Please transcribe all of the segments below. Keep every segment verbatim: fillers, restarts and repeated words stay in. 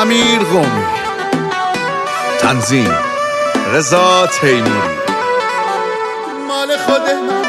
امیر قومی، تنظیم رضا تیموری. مال خود من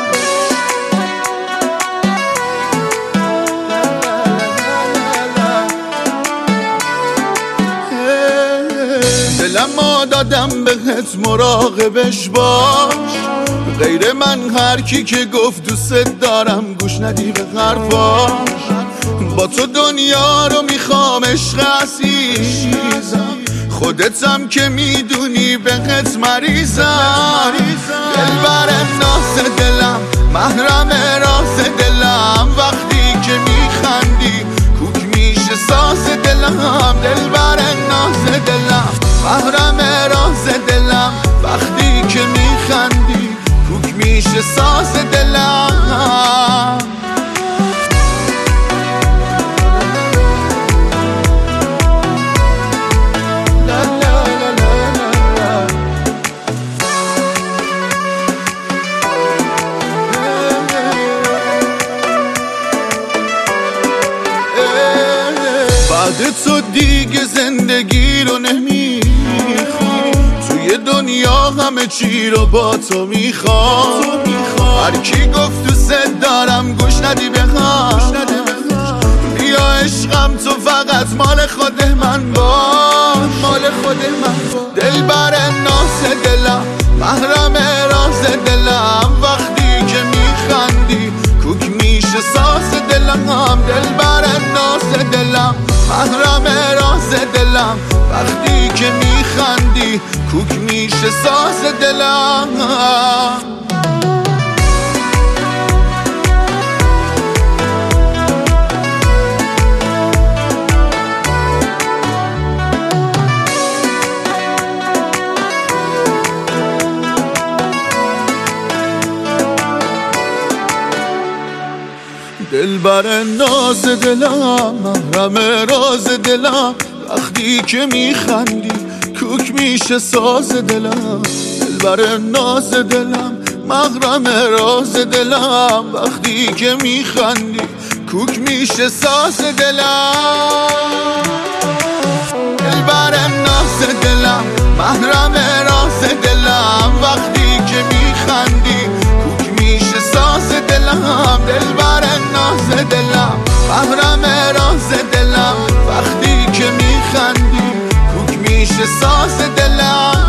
دلم دادم بهت مراقبش باش، غیر من هر کی که گفت دوست دارم گوش ندی به حرفاش. با تو دنیا رو میخوام عشق عزیزم، خودتم که میدونی بهت مریضم. دلبر ناز دلم، محرم راز دلم، وقتی که میخندی کوک میشه ساز دلم. دلبر ناز دلم، محرم راز دلم، وقتی که میخندی کوک میشه ساز دلم. بعد تو دیگه زندگی رو نمیخوام، توی دنیا همه چی رو با تو میخوام. هر کی گفت دوست دارم گوش ندی بخوام، بیا عشقم تو فقط مال خود من باش، مال خود من. دلبر ناز دلم، محرم راز دلم، وقتی که میخندی کوک میشه ساز دلم. دلبر ناز دلم، محرم راز دلم، وقتی که میخندی کوک میشه ساز دلم. دلبر ناز دلم، محرم راز دلم، وقتی که میخندی کوک میشه ساز دلم. دلبر ناز دلم، محرم راز دلم، وقتی که میخندی کوک میشه ساز دلم. دلبر ناز دلم، محرم راز دلم، وقتی که میخندی کوک میشه ساز دلم. دلبر ناز دلم، محرم راز دلم، وقتی که میخندی کوک میشه ساز دلم.